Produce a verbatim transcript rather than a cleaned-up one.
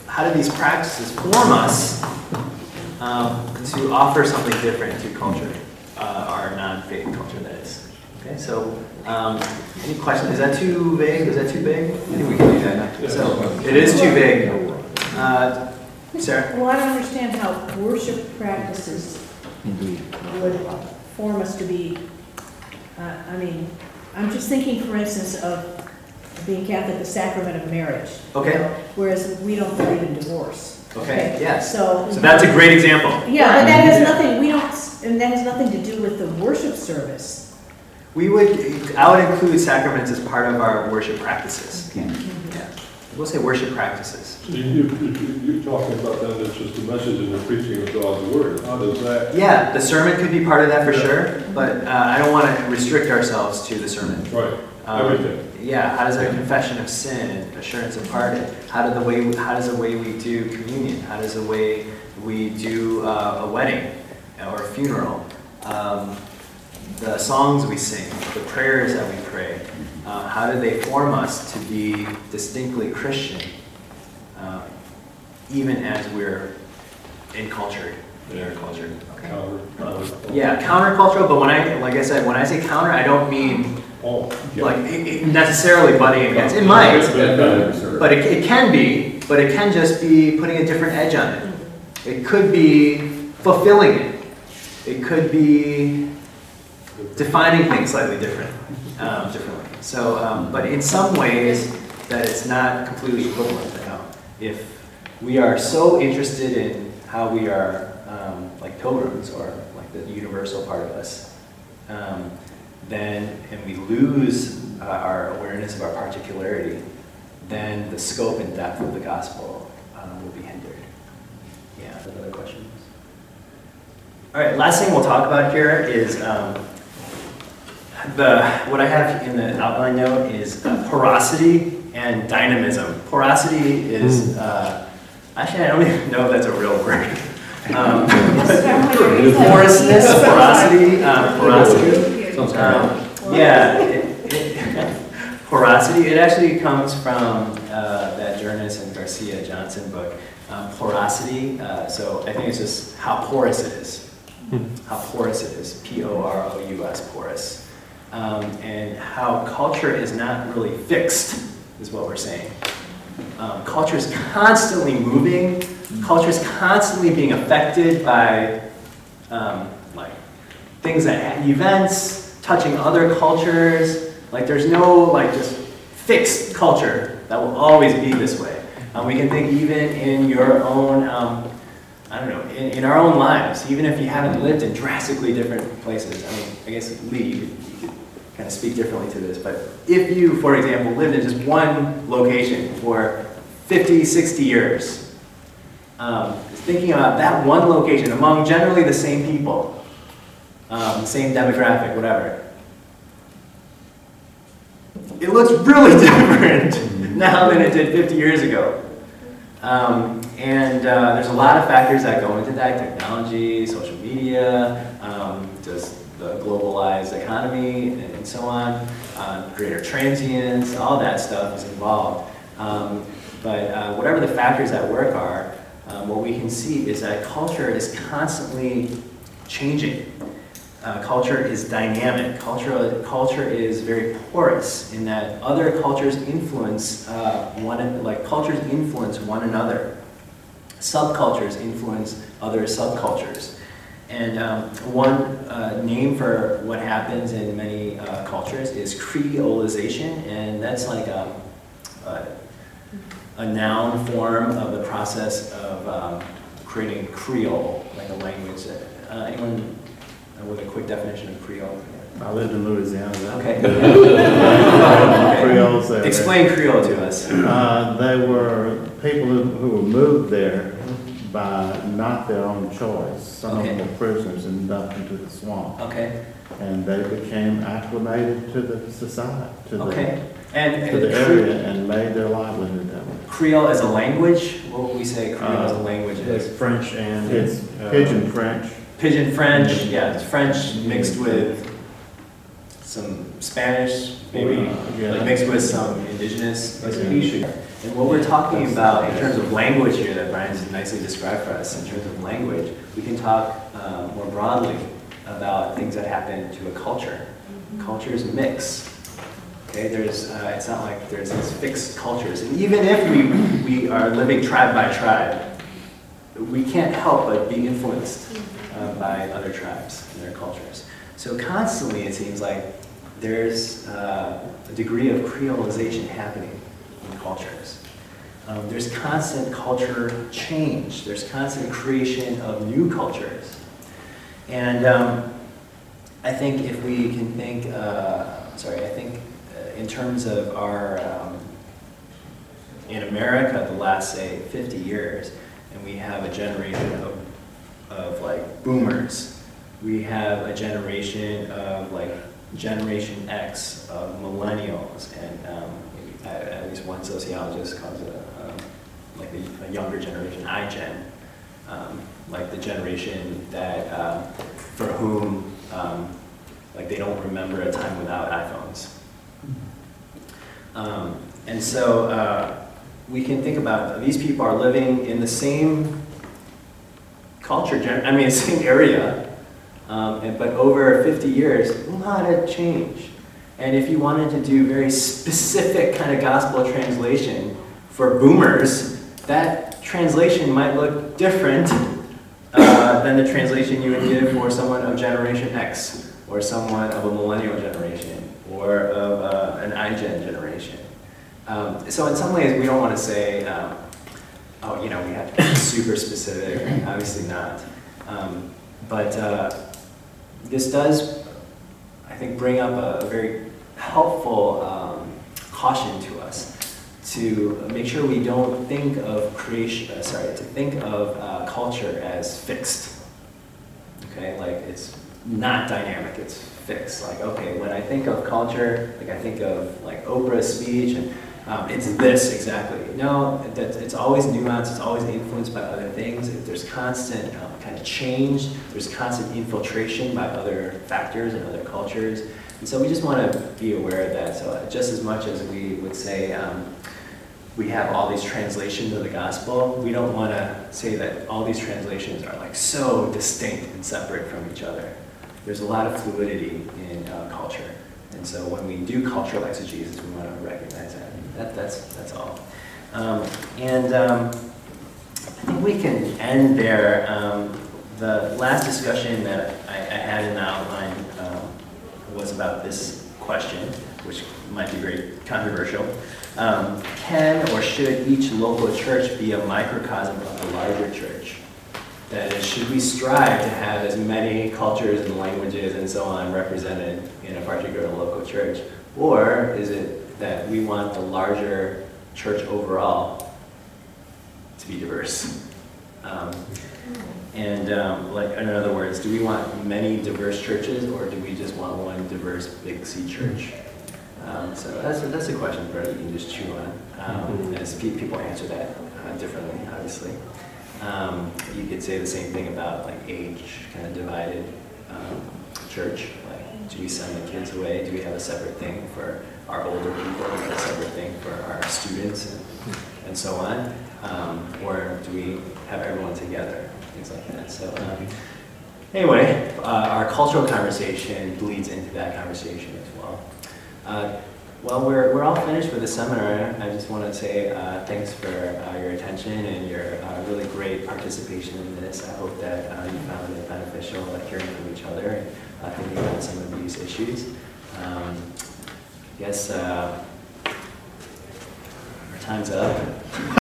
how do these practices form us um, to offer something different to culture, uh, our non-faith culture, that is. Okay, so um, any questions? Is that too vague? Is that too big? I think we can do that. So it is too big. Uh, Sarah? Well, I don't understand how worship practices would form us to be, uh, I mean, I'm just thinking, for instance, of being Catholic, the sacrament of marriage. Okay. You know, whereas we don't believe in divorce. Okay, okay. Yes. So, so that's a great example. Yeah, but that has nothing, we don't, and that has nothing to do with the worship service. We would, I would include sacraments as part of our worship practices. Okay. Yeah. We'll say worship practices. So you, you, you're talking about that as just a message and the preaching of God's word. How does that? Yeah, the sermon could be part of that for yeah. sure, but uh, I don't want to restrict ourselves to the sermon. Right. Um, Everything. Yeah. How does our confession of sin, assurance of pardon? How do the way? How does the way we do communion? How does the way we do uh, a wedding or a funeral? Um, the songs we sing, the prayers that we pray. Uh, how do they form us to be distinctly Christian, uh, even as we're encultured, yeah. cultured. Okay. Counter, counter. Yeah, countercultural. But when I, like I said, when I say counter, I don't mean oh, yeah. like it, it necessarily butting against. It might, but it, it can be. But it can just be putting a different edge on it. It could be fulfilling it. It could be defining things slightly different, um, differently. So, um, but in some ways, that it's not completely equivalent. You know? If we are so interested in how we are um, like pilgrims, or like the universal part of us, um, then, and we lose uh, our awareness of our particularity, then the scope and depth of the gospel um, will be hindered. Yeah, another question? All right, last thing we'll talk about here is um, the what I have in the outline note is uh, porosity and dynamism. Porosity is, uh, actually I don't even know if that's a real word. Um, porousness, porosity, uh, porosity. Um, yeah, it, it, porosity, it actually comes from uh, that Journes and Garcia Johnson book, um, porosity. Uh, so I think it's just how porous it is. How porous it is, P O R O U S, porous. Um, and how culture is not really fixed, is what we're saying. Um, culture is constantly moving. Culture is constantly being affected by um, like things that events, touching other cultures. Like there's no like just fixed culture that will always be this way. Um, we can think even in your own, um, I don't know, in, in our own lives, even if you haven't lived in drastically different places. I mean, I guess Lee, you could, you could kind of speak differently to this, but if you, for example, lived in just one location for fifty, sixty years, um, thinking about that one location among generally the same people, um, same demographic, whatever, it looks really different now than it did fifty years ago. Um, and uh, there's a lot of factors that go into that: technology, social media, um, just the globalized economy, and, and so on. Uh, greater transience, all that stuff is involved. Um, but uh, whatever the factors at work are, um, what we can see is that culture is constantly changing. Uh, culture is dynamic. Culture, culture is very porous in that other cultures influence uh, one, like cultures influence one another. Subcultures influence other subcultures. And um, one uh, name for what happens in many uh, cultures is creolization, and that's like um, a, a noun form of the process of um, creating Creole, like a language. Uh, anyone with a quick definition of Creole? I lived in Louisiana. Okay. Creoles there. Explain Creole to us. Uh, they were people who, who were moved there by not their own choice. Some Okay. of them were prisoners and dumped into the swamp. Okay. And they became acclimated to the society, to Okay. the, and, to the and area, and made their livelihood that way. Creole as a language? What would we say Creole Uh, as a language is? It's French and It's uh, Pidgin French. Pidgin French, yeah, it's French mixed with some Spanish, maybe, Yeah. like mixed with some indigenous. Okay. And what we're talking about in terms of language here that Brian's nicely described for us, in terms of language, we can talk uh, more broadly about things that happen to a culture. Cultures mix. Okay, there's, uh, it's not like there's these fixed cultures. And even if we, we are living tribe by tribe, we can't help but be influenced uh, by other tribes and their cultures. So constantly it seems like there's uh, a degree of creolization happening in cultures. Um, there's constant culture change. There's constant creation of new cultures. And um, I think if we can think, uh, sorry, I think uh, in terms of our, um, in America, the last, say, fifty years, and we have a generation of, of like boomers. We have a generation of like Generation X, of millennials, and um, maybe, at, at least one sociologist calls it a, um, like a, a younger generation, iGen, um, like the generation that, um, for whom, um, like they don't remember a time without iPhones. Um, and so uh, we can think about, these people are living in the same culture, I mean, same area, um, and, but over fifty years, a lot of change. And if you wanted to do very specific kind of gospel translation for boomers, that translation might look different uh, than the translation you would give for someone of Generation X, or someone of a millennial generation, or of uh, an iGen generation. Um, so in some ways, we don't want to say, um, oh, you know, we have to be super specific, obviously not. Um, but uh, this does, I think, bring up a, a very helpful um, caution to us to make sure we don't think of creation, uh, sorry, to think of uh, culture as fixed, okay? Like it's not dynamic, it's fixed. Like, okay, when I think of culture, like I think of like Oprah's speech, and um, it's this exactly. No, that it's always nuanced, it's always influenced by other things. There's constant um, kind of change, there's constant infiltration by other factors and other cultures. And so we just want to be aware of that. So just as much as we would say um, we have all these translations of the gospel, we don't want to say that all these translations are like so distinct and separate from each other. There's a lot of fluidity in uh, culture. And so when we do cultural exegesis, we want to recognize that. that that's, that's all. Um, and um, I think we can end there. Um, the last discussion that I, I had in the outline um, was about this question, which might be very controversial. Um, can or should each local church be a microcosm of the larger church? That is, should we strive to have as many cultures and languages and so on represented in a particular local church? Or is it that we want the larger church overall to be diverse? Um, and um, like, in other words, do we want many diverse churches, or do we just want one diverse Big C church? Um, so that's a, that's a question that you can just chew on, um, as pe people answer that uh, differently, obviously. Um, you could say the same thing about like age, kind of divided um, church. Like, do we send the kids away? Do we have a separate thing for our older people? Do we have a separate thing for our students and, and so on? Um, or do we have everyone together? Things like that. So um, anyway, uh, our cultural conversation bleeds into that conversation as well. Uh, Well, we're, we're all finished with the seminar. I just want to say uh, thanks for uh, your attention and your uh, really great participation in this. I hope that uh, you found it beneficial, like hearing from each other and uh, thinking about some of these issues. Um, I guess uh, our time's up.